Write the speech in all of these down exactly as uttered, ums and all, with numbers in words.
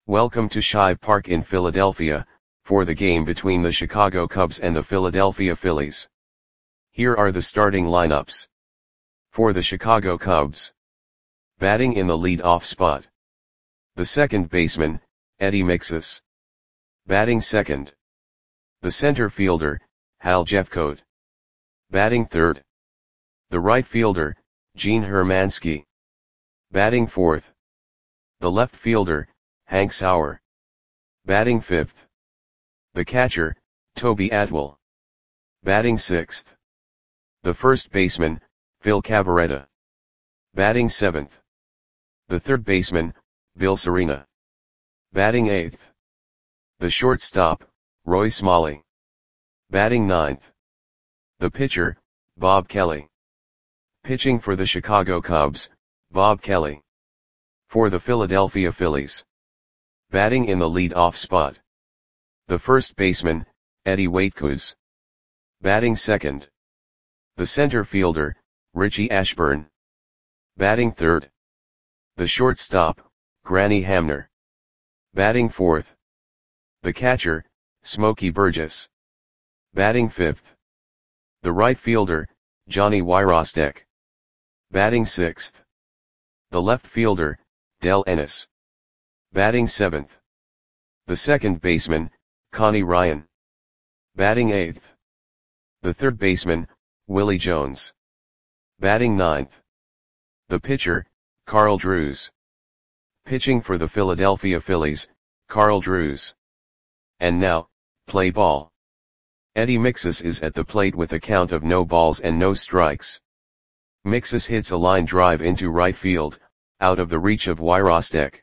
Welcome to Shive Park in Philadelphia, for the game between the Chicago Cubs and the Philadelphia Phillies. Here are the starting lineups. For the Chicago Cubs. Batting in the lead-off spot. The second baseman, Eddie Mixas. Batting second. The center fielder, Hal Jeffcoat. Batting third. The right fielder, Gene Hermansky. Batting fourth. The left fielder, Hank Sauer. Batting fifth. The catcher, Toby Atwell. Batting sixth. The first baseman, Phil Cavarretta. Batting seventh. The third baseman, Bill Serena. Batting eighth. The shortstop, Roy Smalley. Batting ninth. The pitcher, Bob Kelly. Pitching for the Chicago Cubs, Bob Kelly. For the Philadelphia Phillies. Batting in the lead-off spot. The first baseman, Eddie Waitkus. Batting second. The center fielder, Richie Ashburn. Batting third. The shortstop, Granny Hamner. Batting fourth. The catcher, Smokey Burgess. Batting fifth. The right fielder, Johnny Wyrostek. Batting sixth. The left fielder, Del Ennis. Batting seventh. The second baseman, Connie Ryan. Batting eighth. The third baseman, Willie Jones. Batting ninth. The pitcher, Carl Drews. Pitching for the Philadelphia Phillies, Carl Drews. And now, play ball. Eddie Mixas is at the plate with a count of no balls and no strikes. Mixas hits a line drive into right field, out of the reach of Wyrostek.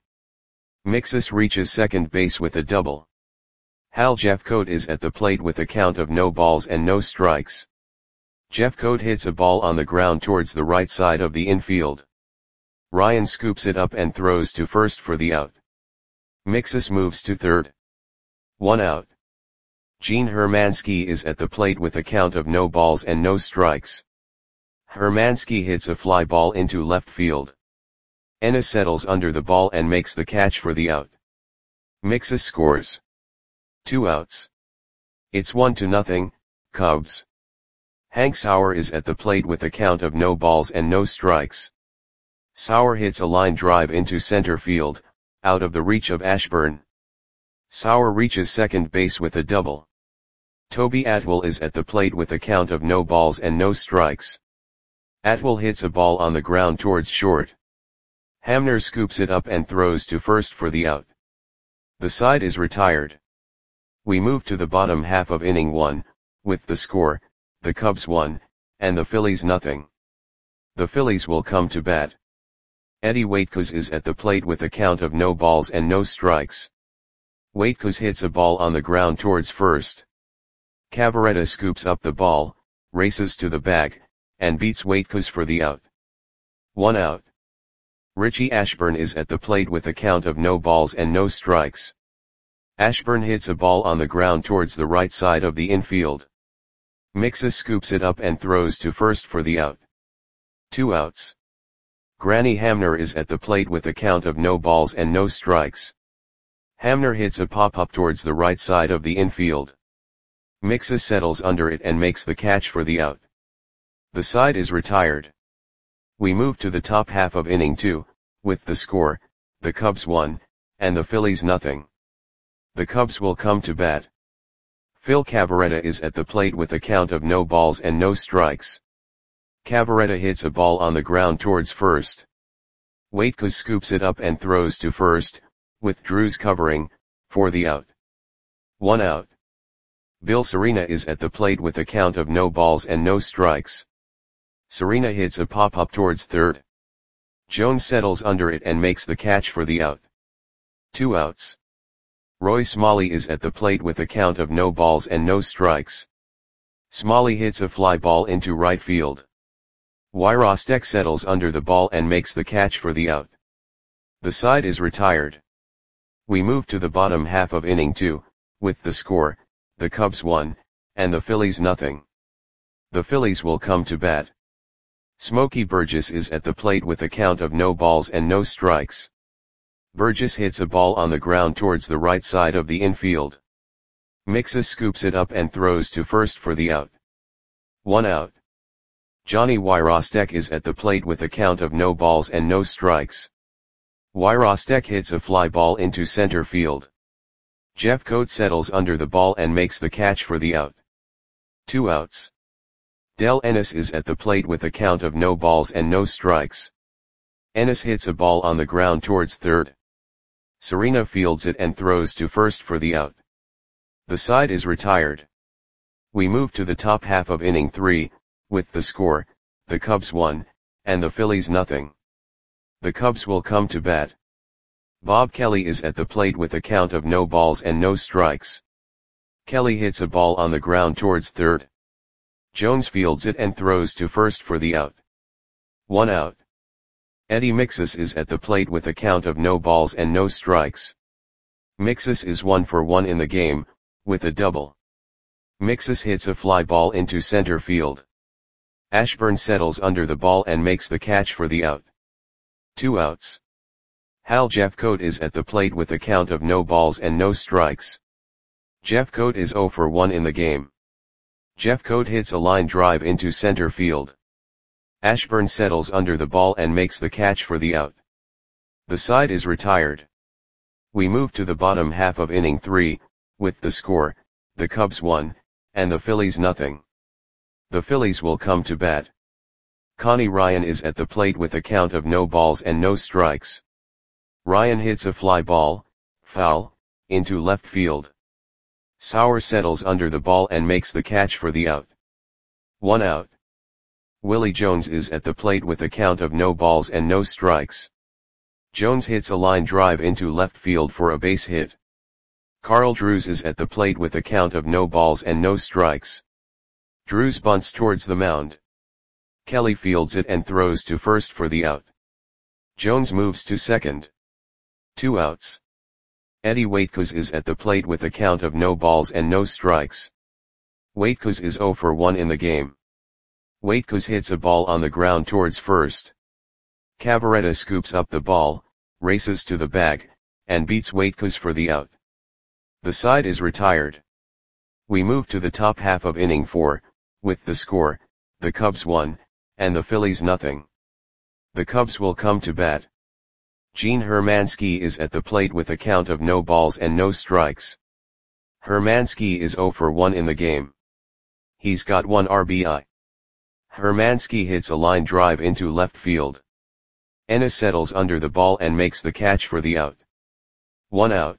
Mixas reaches second base with a double. Hal Jeffcoat is at the plate with a count of no balls and no strikes. Jeffcoat hits a ball on the ground towards the right side of the infield. Ryan scoops it up and throws to first for the out. Mixas moves to third. One out. Gene Hermansky is at the plate with a count of no balls and no strikes. Hermansky hits a fly ball into left field. Ennis settles under the ball and makes the catch for the out. Mixas scores. Two outs. It's one to nothing, Cubs. Hank Sauer is at the plate with a count of no balls and no strikes. Sauer hits a line drive into center field, out of the reach of Ashburn. Sauer reaches second base with a double. Toby Atwell is at the plate with a count of no balls and no strikes. Atwell hits a ball on the ground towards short. Hamner scoops it up and throws to first for the out. The side is retired. We move to the bottom half of inning one, with the score, the Cubs one, and the Phillies nothing. The Phillies will come to bat. Eddie Waitkus is at the plate with a count of no balls and no strikes. Waitkus hits a ball on the ground towards first. Cavarretta scoops up the ball, races to the bag, and beats Waitkus for the out. One out. Richie Ashburn is at the plate with a count of no balls and no strikes. Ashburn hits a ball on the ground towards the right side of the infield. Mixas scoops it up and throws to first for the out. Two outs. Granny Hamner is at the plate with a count of no balls and no strikes. Hamner hits a pop-up towards the right side of the infield. Mixas settles under it and makes the catch for the out. The side is retired. We move to the top half of inning two, with the score, the Cubs one, and the Phillies nothing. The Cubs will come to bat. Phil Cavarretta is at the plate with a count of no balls and no strikes. Cavarretta hits a ball on the ground towards first. Waitkus scoops it up and throws to first, with Drews covering, for the out. One out. Bill Serena is at the plate with a count of no balls and no strikes. Serena hits a pop-up towards third. Jones settles under it and makes the catch for the out. Two outs. Roy Smalley is at the plate with a count of no balls and no strikes. Smalley hits a fly ball into right field. Wyrostek settles under the ball and makes the catch for the out. The side is retired. We move to the bottom half of inning two, with the score, the Cubs one, and the Phillies nothing. The Phillies will come to bat. Smokey Burgess is at the plate with a count of no balls and no strikes. Burgess hits a ball on the ground towards the right side of the infield. Mixus scoops it up and throws to first for the out. One out. Johnny Wyrostek is at the plate with a count of no balls and no strikes. Wyrostek hits a fly ball into center field. Jeffcoat settles under the ball and makes the catch for the out. Two outs. Del Ennis is at the plate with a count of no balls and no strikes. Ennis hits a ball on the ground towards third. Serena fields it and throws to first for the out. The side is retired. We move to the top half of inning three, with the score, the Cubs one, and the Phillies nothing. The Cubs will come to bat. Bob Kelly is at the plate with a count of no balls and no strikes. Kelly hits a ball on the ground towards third. Jones fields it and throws to first for the out. One out. Eddie Mixus is at the plate with a count of no balls and no strikes. Mixus is one for one in the game, with a double. Mixus hits a fly ball into center field. Ashburn settles under the ball and makes the catch for the out. Two outs. Hal Jeffcoat is at the plate with a count of no balls and no strikes. Jeffcoat is zero for one in the game. Jeffcoat hits a line drive into center field. Ashburn settles under the ball and makes the catch for the out. The side is retired. We move to the bottom half of inning three, with the score, the Cubs one, and the Phillies nothing. The Phillies will come to bat. Connie Ryan is at the plate with a count of no balls and no strikes. Ryan hits a fly ball, foul, into left field. Sauer settles under the ball and makes the catch for the out. One out. Willie Jones is at the plate with a count of no balls and no strikes. Jones hits a line drive into left field for a base hit. Carl Drews is at the plate with a count of no balls and no strikes. Drews bunts towards the mound. Kelly fields it and throws to first for the out. Jones moves to second. Two outs. Eddie Waitkus is at the plate with a count of no balls and no strikes. Waitkus is zero for one in the game. Waitkus hits a ball on the ground towards first. Cavaretta scoops up the ball, races to the bag, and beats Waitkus for the out. The side is retired. We move to the top half of inning four, with the score, the Cubs one, and the Phillies nothing. The Cubs will come to bat. Gene Hermansky is at the plate with a count of no balls and no strikes. Hermansky is zero for one in the game. He's got one R B I. Hermansky hits a line drive into left field. Ennis settles under the ball and makes the catch for the out. One out.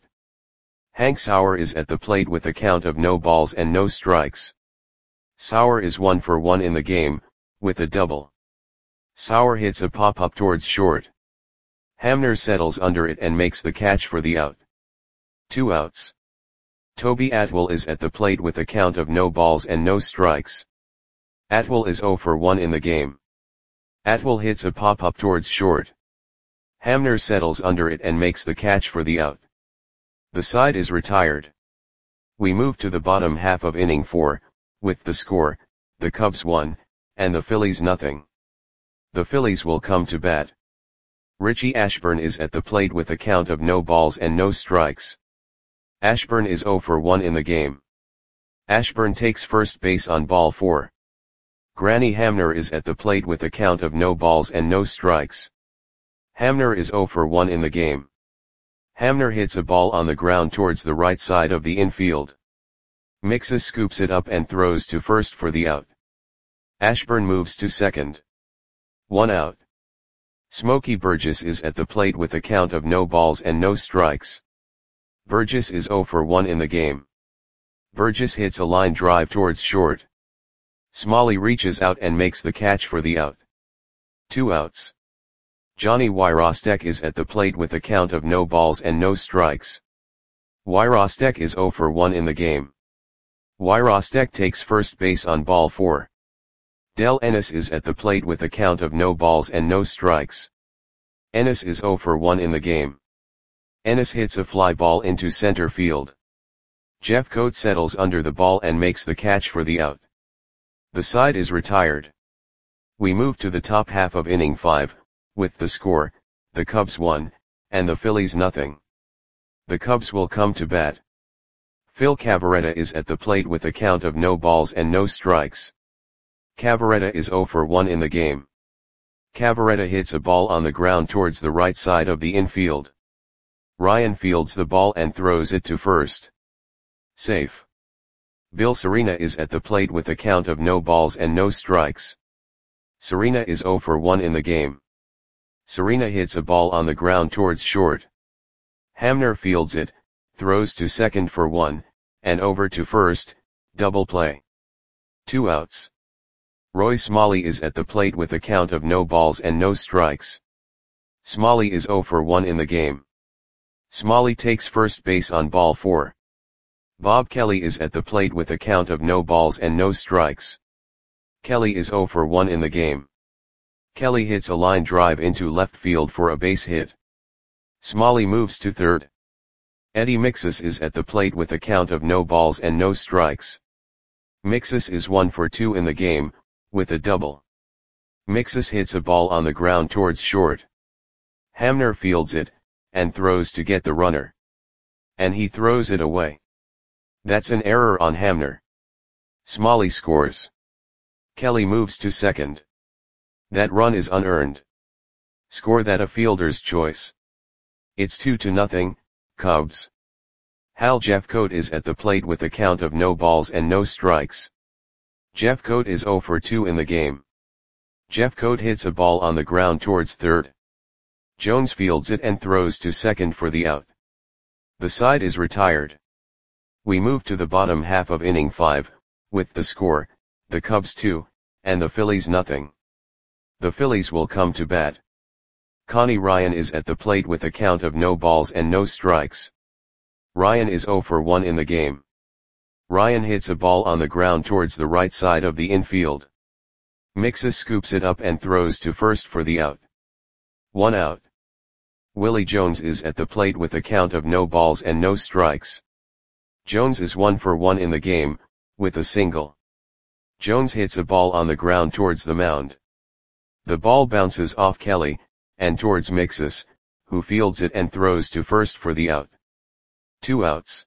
Hank Sauer is at the plate with a count of no balls and no strikes. Sauer is one for one in the game, with a double. Sauer hits a pop-up towards short. Hamner settles under it and makes the catch for the out. Two outs. Toby Atwell is at the plate with a count of no balls and no strikes. Atwell is zero for one in the game. Atwell hits a pop-up towards short. Hamner settles under it and makes the catch for the out. The side is retired. We move to the bottom half of inning four, with the score, the Cubs one, and the Phillies nothing. The Phillies will come to bat. Richie Ashburn is at the plate with a count of no balls and no strikes. Ashburn is zero for one in the game. Ashburn takes first base on ball four. Granny Hamner is at the plate with a count of no balls and no strikes. Hamner is zero for one in the game. Hamner hits a ball on the ground towards the right side of the infield. Mixus scoops it up and throws to first for the out. Ashburn moves to second. One out. Smokey Burgess is at the plate with a count of no balls and no strikes. Burgess is zero for one in the game. Burgess hits a line drive towards short. Smalley reaches out and makes the catch for the out. Two outs. Johnny Wyrostek is at the plate with a count of no balls and no strikes. Wyrostek is zero for one in the game. Wyrostek takes first base on ball four. Del Ennis is at the plate with a count of no balls and no strikes. Ennis is zero for one in the game. Ennis hits a fly ball into center field. Jeffcoat settles under the ball and makes the catch for the out. The side is retired. We move to the top half of inning five, with the score, the Cubs one, and the Phillies nothing. The Cubs will come to bat. Phil Cavarretta is at the plate with a count of no balls and no strikes. Cavarretta is zero for one in the game. Cavarretta hits a ball on the ground towards the right side of the infield. Ryan fields the ball and throws it to first. Safe. Bill Serena is at the plate with a count of no balls and no strikes. Serena is zero for one in the game. Serena hits a ball on the ground towards short. Hamner fields it, throws to second for one, and over to first, double play. Two outs. Roy Smalley is at the plate with a count of no balls and no strikes. Smalley is zero for one in the game. Smalley takes first base on ball four. Bob Kelly is at the plate with a count of no balls and no strikes. Kelly is zero for one in the game. Kelly hits a line drive into left field for a base hit. Smalley moves to third. Eddie Mixus is at the plate with a count of no balls and no strikes. Mixus is one for two in the game, with a double. Mixus hits a ball on the ground towards short. Hamner fields it, and throws to get the runner. And he throws it away. That's an error on Hamner. Smalley scores. Kelly moves to second. That run is unearned. Score that a fielder's choice. It's two to nothing, Cubs. Hal Jeffcoat is at the plate with a count of no balls and no strikes. Jeffcoat is zero for two in the game. Jeffcoat hits a ball on the ground towards third. Jones fields it and throws to second for the out. The side is retired. We move to the bottom half of inning five, with the score, the Cubs two, and the Phillies nothing. The Phillies will come to bat. Connie Ryan is at the plate with a count of no balls and no strikes. Ryan is zero for one in the game. Ryan hits a ball on the ground towards the right side of the infield. Mixus scoops it up and throws to first for the out. One out. Willie Jones is at the plate with a count of no balls and no strikes. Jones is one for one in the game, with a single. Jones hits a ball on the ground towards the mound. The ball bounces off Kelly, and towards Mixus, who fields it and throws to first for the out. Two outs.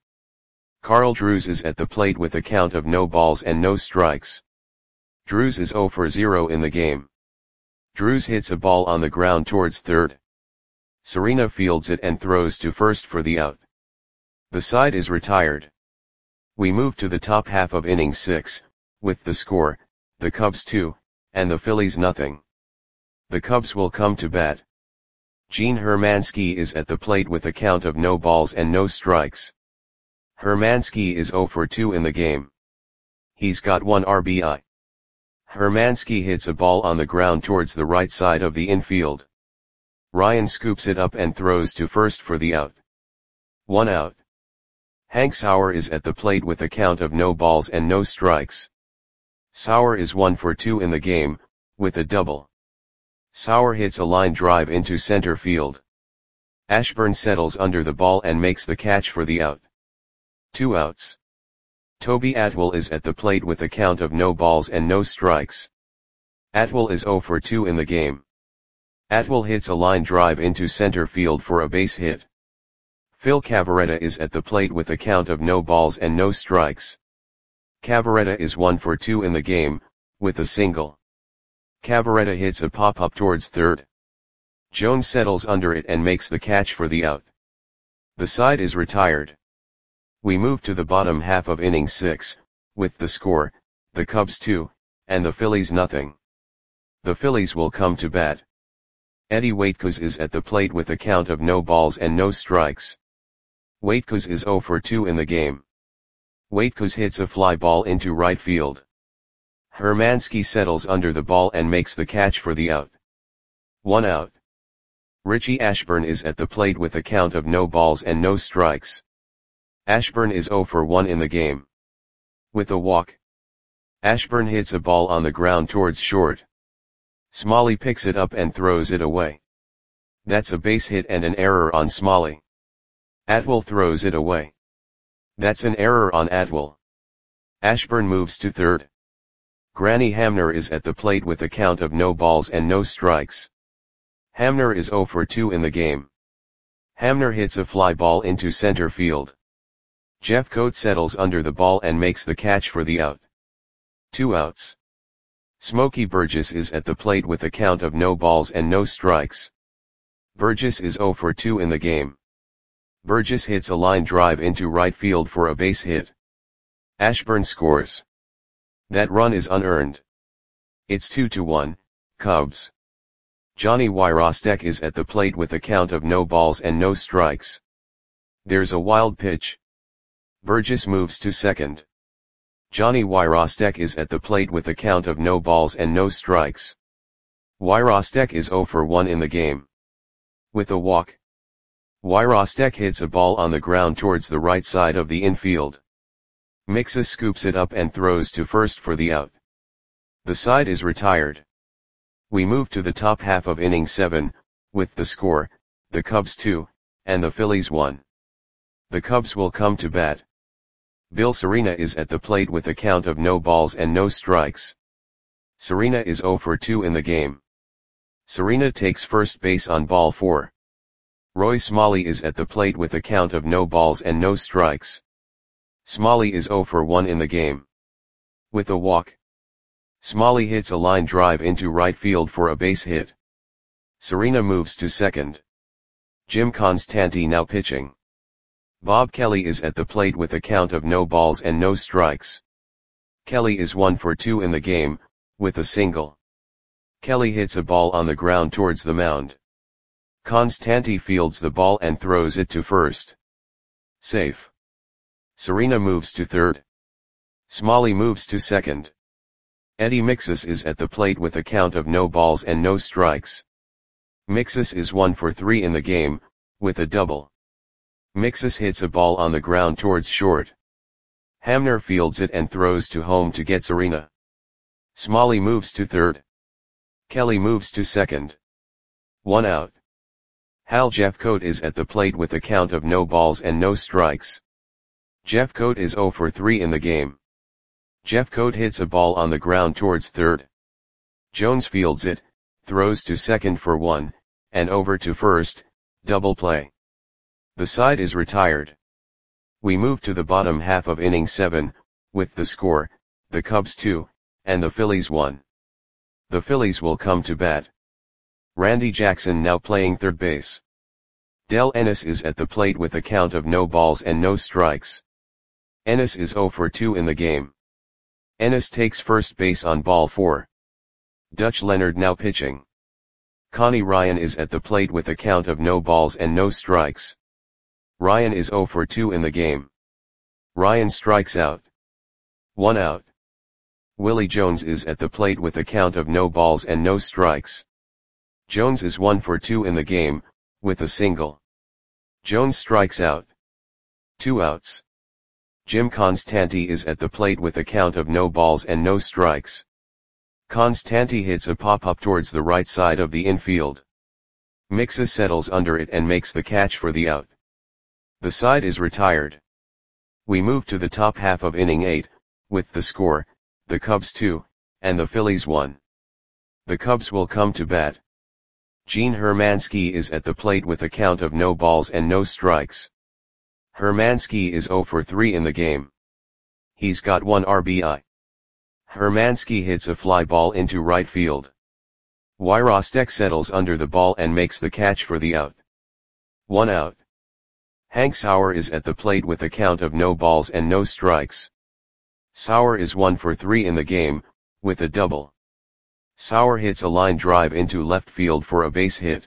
Carl Drews is at the plate with a count of no balls and no strikes. Drews is zero for zero in the game. Drews hits a ball on the ground towards third. Serena fields it and throws to first for the out. The side is retired. We move to the top half of inning six, with the score, the Cubs two, and the Phillies nothing. The Cubs will come to bat. Gene Hermansky is at the plate with a count of no balls and no strikes. Hermansky is zero for two in the game. He's got one R B I. Hermansky hits a ball on the ground towards the right side of the infield. Ryan scoops it up and throws to first for the out. One out. Hank Sauer is at the plate with a count of no balls and no strikes. Sauer is one for two in the game, with a double. Sauer hits a line drive into center field. Ashburn settles under the ball and makes the catch for the out. Two outs. Toby Atwell is at the plate with a count of no balls and no strikes. Atwell is zero for two in the game. Atwell hits a line drive into center field for a base hit. Phil Cavarretta is at the plate with a count of no balls and no strikes. Cavarretta is one for two in the game, with a single. Cavarretta hits a pop-up towards third. Jones settles under it and makes the catch for the out. The side is retired. We move to the bottom half of inning six, with the score, the Cubs two, and the Phillies nothing. The Phillies will come to bat. Eddie Waitkos is at the plate with a count of no balls and no strikes. Waitkos is zero for two in the game. Waitkos hits a fly ball into right field. Hermansky settles under the ball and makes the catch for the out. One out. Richie Ashburn is at the plate with a count of no balls and no strikes. Ashburn is zero for one in the game. With a walk. Ashburn hits a ball on the ground towards short. Smalley picks it up and throws it away. That's a base hit and an error on Smalley. Atwell throws it away. That's an error on Atwell. Ashburn moves to third. Granny Hamner is at the plate with a count of no balls and no strikes. Hamner is zero for two in the game. Hamner hits a fly ball into center field. Jeffcoat settles under the ball and makes the catch for the out. Two outs. Smokey Burgess is at the plate with a count of no balls and no strikes. Burgess is oh for two in the game. Burgess hits a line drive into right field for a base hit. Ashburn scores. That run is unearned. It's two to one, Cubs. Johnny Wyrostek is at the plate with a count of no balls and no strikes. There's a wild pitch. Burgess moves to second. Johnny Wyrostek is at the plate with a count of no balls and no strikes. Wyrostek is oh for one in the game. With a walk. Wyrostek hits a ball on the ground towards the right side of the infield. Mixus scoops it up and throws to first for the out. The side is retired. We move to the top half of inning seven, with the score, the Cubs two, and the Phillies one. The Cubs will come to bat. Bill Serena is at the plate with a count of no balls and no strikes. Serena is oh for two in the game. Serena takes first base on ball four. Roy Smalley is at the plate with a count of no balls and no strikes. Smalley is oh for one in the game. With a walk. Smalley hits a line drive into right field for a base hit. Serena moves to second. Jim Constanti now pitching. Bob Kelly is at the plate with a count of no balls and no strikes. Kelly is one for two in the game, with a single. Kelly hits a ball on the ground towards the mound. Constanti fields the ball and throws it to first. Safe. Serena moves to third. Smalley moves to second. Eddie Mixus is at the plate with a count of no balls and no strikes. Mixus is one for three in the game, with a double. Mixus hits a ball on the ground towards short. Hamner fields it and throws to home to get Serena. Smalley moves to third. Kelly moves to second. One out. Hal Jeffcoat is at the plate with a count of no balls and no strikes. Jeffcoat is oh for three in the game. Jeffcoat hits a ball on the ground towards third. Jones fields it, throws to second for one, and over to first, double play. The side is retired. We move to the bottom half of inning seven, with the score, the Cubs two, and the Phillies one. The Phillies will come to bat. Randy Jackson now playing third base. Del Ennis is at the plate with a count of no balls and no strikes. Ennis is oh for two in the game. Ennis takes first base on ball four. Dutch Leonard now pitching. Connie Ryan is at the plate with a count of no balls and no strikes. Ryan is oh for two in the game. Ryan strikes out. One out. Willie Jones is at the plate with a count of no balls and no strikes. Jones is one for two in the game, with a single. Jones strikes out. Two outs. Jim Constanti is at the plate with a count of no balls and no strikes. Constanti hits a pop-up towards the right side of the infield. Mixus settles under it and makes the catch for the out. The side is retired. We move to the top half of inning eight, with the score, the Cubs two, and the Phillies one. The Cubs will come to bat. Gene Hermansky is at the plate with a count of no balls and no strikes. Hermansky is oh for three in the game. He's got one R B I. Hermansky hits a fly ball into right field. Wyrostek settles under the ball and makes the catch for the out. One out. Hank Sauer is at the plate with a count of no balls and no strikes. Sauer is one for three in the game, with a double. Sauer hits a line drive into left field for a base hit.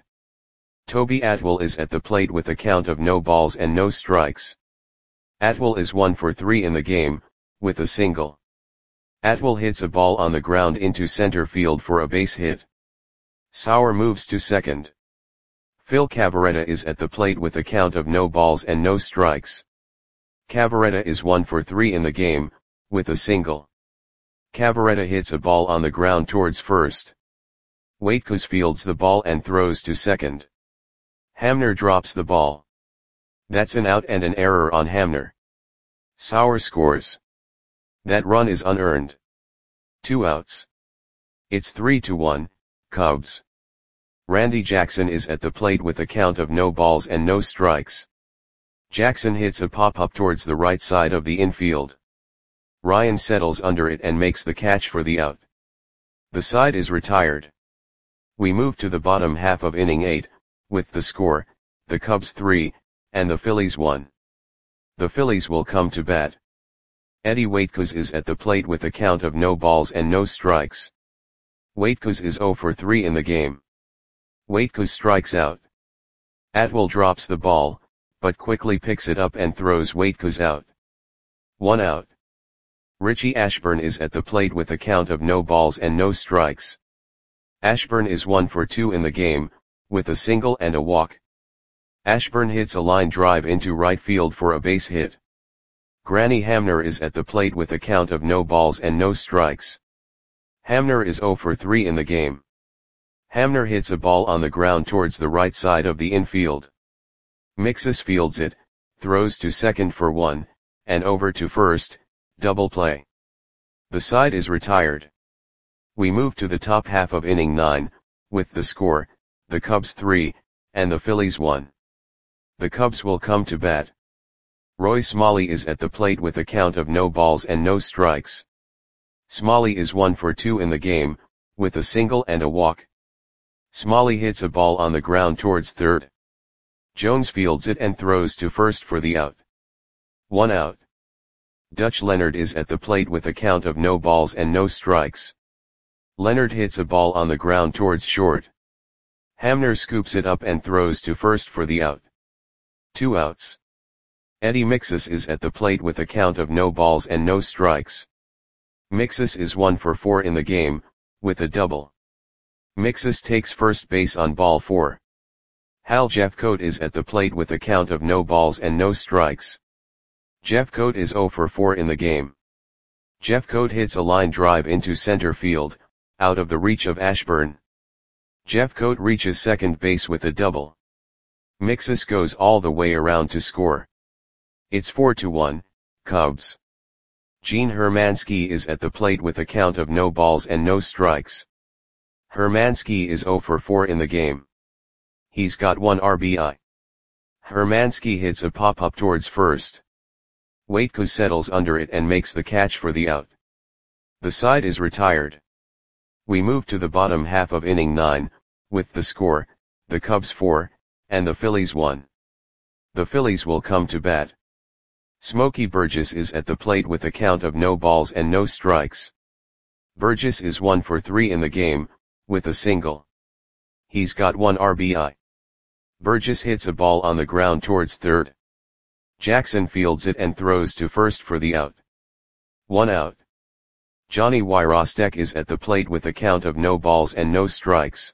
Toby Atwell is at the plate with a count of no balls and no strikes. Atwell is one for three in the game, with a single. Atwell hits a ball on the ground into center field for a base hit. Sauer moves to second. Phil Cavarretta is at the plate with a count of no balls and no strikes. Cavarretta is one for three in the game, with a single. Cavarretta hits a ball on the ground towards first. Waitkus fields the ball and throws to second. Hamner drops the ball. That's an out and an error on Hamner. Sauer scores. That run is unearned. Two outs. It's three to one, Cubs. Randy Jackson is at the plate with a count of no balls and no strikes. Jackson hits a pop-up towards the right side of the infield. Ryan settles under it and makes the catch for the out. The side is retired. We move to the bottom half of inning eight, with the score, the Cubs three, and the Phillies one. The Phillies will come to bat. Eddie Waitkos is at the plate with a count of no balls and no strikes. Waitkos is oh for three in the game. Waitkos strikes out. Atwell drops the ball, but quickly picks it up and throws Waitkos out. One out. Richie Ashburn is at the plate with a count of no balls and no strikes. Ashburn is one for two in the game, with a single and a walk. Ashburn hits a line drive into right field for a base hit. Granny Hamner is at the plate with a count of no balls and no strikes. Hamner is oh for three in the game. Hamner hits a ball on the ground towards the right side of the infield. Mixus fields it, throws to second for one, and over to first, double play. The side is retired. We move to the top half of inning nine, with the score, the Cubs three, and the Phillies one. The Cubs will come to bat. Roy Smalley is at the plate with a count of no balls and no strikes. Smalley is one for two in the game, with a single and a walk. Smalley hits a ball on the ground towards third. Jones fields it and throws to first for the out. One out. Dutch Leonard is at the plate with a count of no balls and no strikes. Leonard hits a ball on the ground towards short. Hamner scoops it up and throws to first for the out. Two outs. Eddie Mixus is at the plate with a count of no balls and no strikes. Mixus is one for four in the game, with a double. Mixus takes first base on ball four. Hal Jeffcoat is at the plate with a count of no balls and no strikes. Jeffcoat is oh for four in the game. Jeffcoat hits a line drive into center field, out of the reach of Ashburn. Jeffcoat reaches second base with a double. Mixus goes all the way around to score. It's four to one, Cubs. Gene Hermansky is at the plate with a count of no balls and no strikes. Hermansky is oh for four in the game. He's got one R B I. Hermansky hits a pop-up towards first. Waitkos settles under it and makes the catch for the out. The side is retired. We move to the bottom half of inning nine, with the score, the Cubs four, and the Phillies one. The Phillies will come to bat. Smokey Burgess is at the plate with a count of no balls and no strikes. Burgess is one for three in the game, with a single. He's got one R B I. Burgess hits a ball on the ground towards third. Jackson fields it and throws to first for the out. One out. Johnny Wyrostek is at the plate with a count of no balls and no strikes.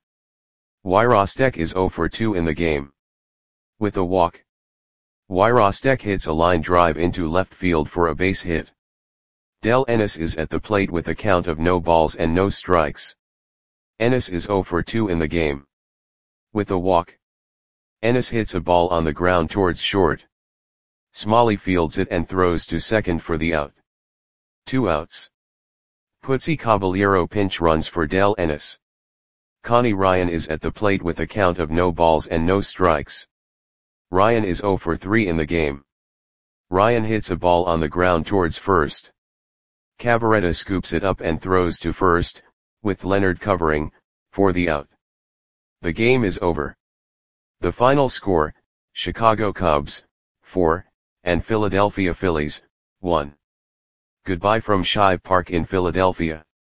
Wyrostek is oh for two in the game. With a walk. Wyrostek hits a line drive into left field for a base hit. Del Ennis is at the plate with a count of no balls and no strikes. Ennis is oh for two in the game. With a walk. Ennis hits a ball on the ground towards short. Smalley fields it and throws to second for the out. Two outs. Putzi Caballero pinch runs for Del Ennis. Connie Ryan is at the plate with a count of no balls and no strikes. Ryan is oh for three in the game. Ryan hits a ball on the ground towards first. Cavaretta scoops it up and throws to first, with Leonard covering, for the out. The game is over. The final score, Chicago Cubs, four, and Philadelphia Phillies, one. Goodbye from Shive Park in Philadelphia.